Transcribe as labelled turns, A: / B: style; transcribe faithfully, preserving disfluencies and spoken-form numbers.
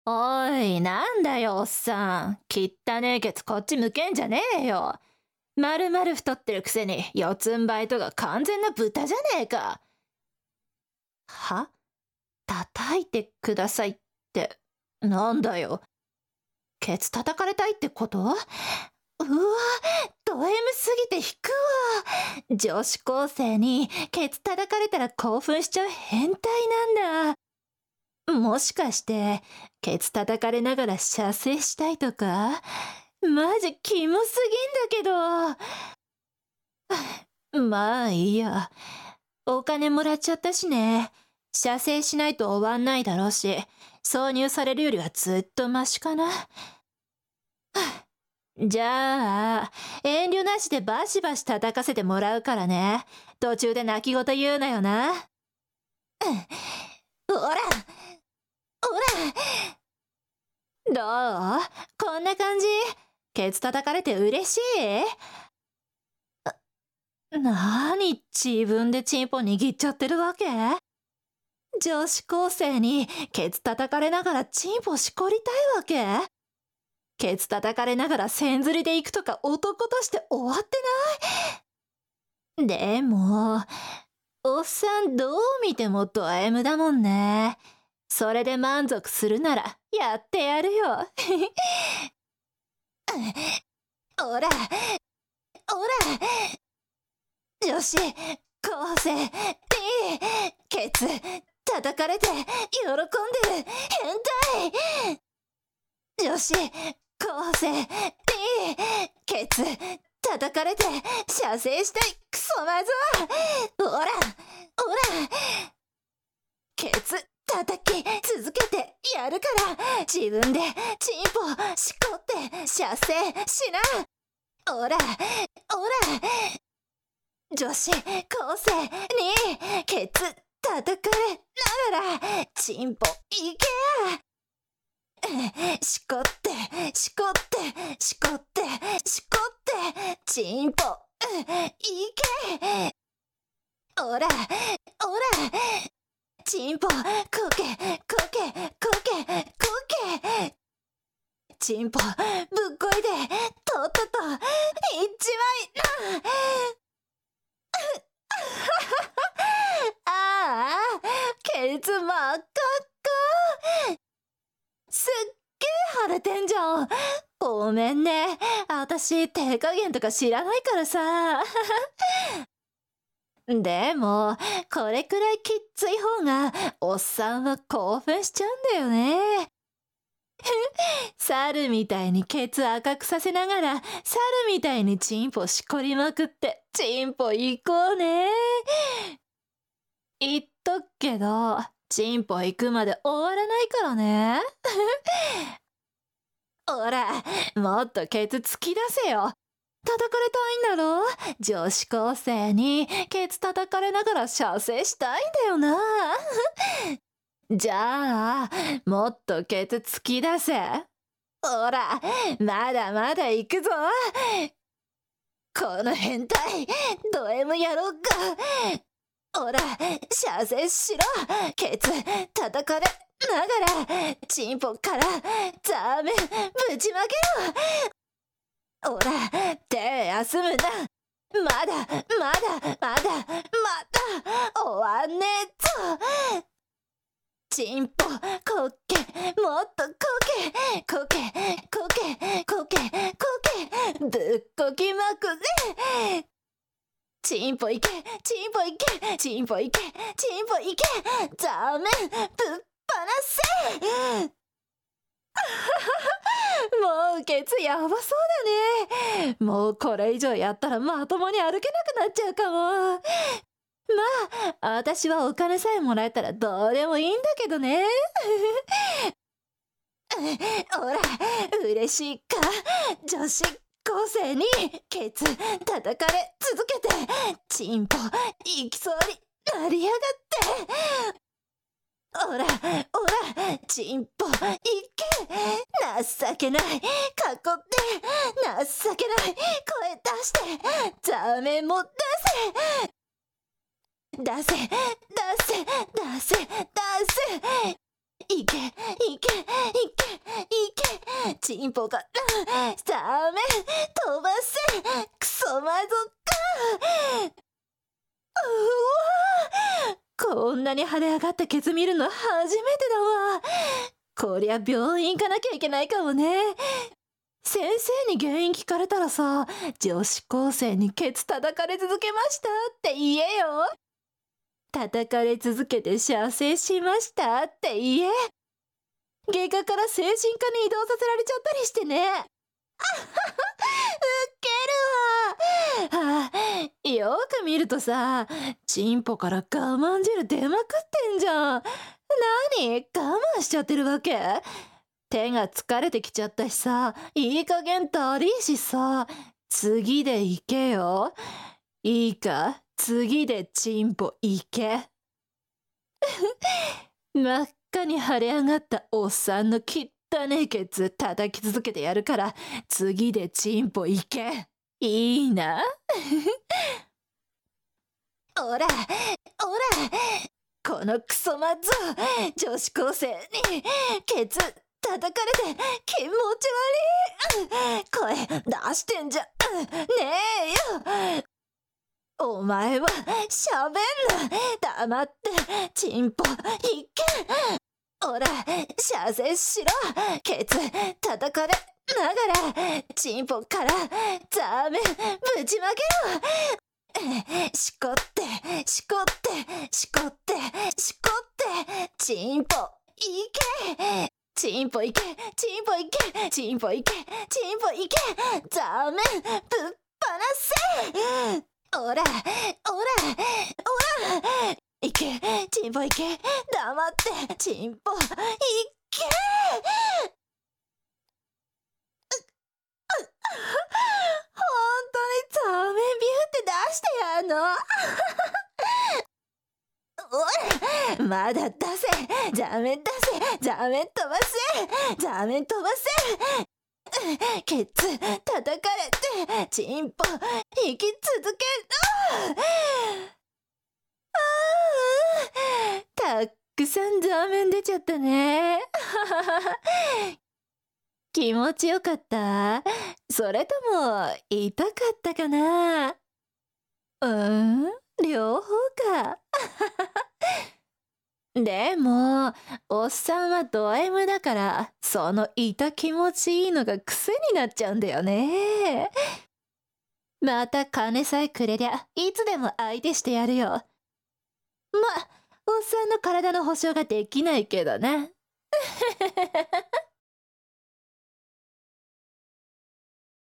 A: おい、なんだよ、おっさん。きったねえケツこっち向けんじゃねえよ。まるまる太ってるくせに、四つん這いとか完全な豚じゃねえか。は？叩いてくださいって、なんだよ。ケツ叩かれたいってこと？うわ、ド M すぎて引くわ。女子高生にケツ叩かれたら興奮しちゃう変態なんだ。もしかして、ケツ叩かれながら射精したいとか？マジキモすぎんだけど。まあいいや。お金もらっちゃったしね。射精しないと終わんないだろうし、挿入されるよりはずっとマシかな。じゃあ、遠慮なしでバシバシ叩かせてもらうからね。途中で泣き言言うなよな。ほらほら、どう？こんな感じ？ケツ叩かれて嬉しい？なに自分でチンポ握っちゃってるわけ？女子高生にケツ叩かれながらチンポしこりたいわけ？ケツ叩かれながら線ずりで行くとか男として終わってない？でも、おっさんどう見てもド M だもんね。それで満足するならやってやるよ。おら、おら、女子高生にケツ叩かれて喜んでる変態。女子高生にケツ叩かれて射精したいクソマゾ。ほらほら、ケツ叩き続けてやるから自分でチンポしこって射精しな。ほらほら、女子高生にケツ叩かれながらチンポいけや。しこってしこってしこってしこってチンポいけ。おらおら、チンポこけこけこけこけ。チンポぶっこいでとっとといっちまいな。ああ、ケツ真っ赤っか。すっげえ腫れてんじゃん。ごめんね。あたし手加減とか知らないからさ。でも、これくらいきっつい方がおっさんは興奮しちゃうんだよね。猿みたいにケツ赤くさせながら、猿みたいにチンポしこりまくってチンポ行こうね。言っとくけど、チンポ行くまで終わらないからね。ほら、もっとケツ突き出せよ。叩かれたいんだろ？女子高生にケツ叩かれながら射精したいんだよな。じゃあ、もっとケツ突き出せ。ほら、まだまだ行くぞ。この変態、ド M 野郎か。ほら、射精しろ。ケツ叩かれながらチンポからザーメンぶちまけろ。ほら、手休むな。まだまだまだまだ終わんねえぞ。チンポこけ、もっとこけこけこけこけこけ、ぶっこきまくれ。チンポいけチンポいけチンポいけチンポいけ、ザーメンぶっ放せ。もうケツやばそうだね。もうこれ以上やったらまともに歩けなくなっちゃうかも。まあ、私はお金さえもらえたらどうでもいいんだけどね。ほら、嬉しいか。女子高生にケツ叩かれ続けてチンポ行きそうになりやがって。ほらほら、チンポいけ。情けない、かっこって情けない声出してザーメンも出せ出せ出せ出せ出せ。いけいけいけチンポがダメ、飛ばせ、クソマゾか。うわ、こんなに腫れ上がったケツ見るの初めてだわ。こりゃ病院行かなきゃいけないかもね。先生に原因聞かれたらさ、女子高生にケツ叩かれ続けましたって言えよ。叩かれ続けて射精しましたって言え。外科から精神科に移動させられちゃったりしてね。あはは、ウケるわ。あ、よく見るとさ、チンポから我慢汁出まくってんじゃん。何、我慢しちゃってるわけ？手が疲れてきちゃったしさ、いい加減だりーしさ、次で行けよ。いいか、次でチンポ行け。真っ赤に腫れ上がったおっさんの汚ねえケツ叩き続けてやるから、次でチンポ行け。いいな。おら、おら、このクソマッゾ、女子高生にケツ叩かれて気持ち悪い。声出してんじゃねえよ。お前は喋んな。黙ってチンポいけ。おら、射精しろ。ケツ叩かれながらチンポからザーメンぶちまけろ。しこってしこってしこってしこってチンポいけ。チンポいけ、チンポいけ、チンポいけ、チンポいけ。ザーメンぶっ放せ。おら、おら、おら、いけ、チンポいけ、黙ってチンポいけ。ほんとにザーメンビューって出してやんの。おら、まだ出せ、ザーメン出せ、ザーメン飛ばせ、ザーメン飛ばせ。ケツ叩かれてチンポ引き続ける。ああ、たくさんザーメン出ちゃったね。気持ちよかった？それとも痛かったかな？うーん、両方か。でも、おっさんはド M だから、その痛気持ちいいのが癖になっちゃうんだよね。また金さえくれりゃ、いつでも相手してやるよ。ま、おっさんの体の保証ができないけどな。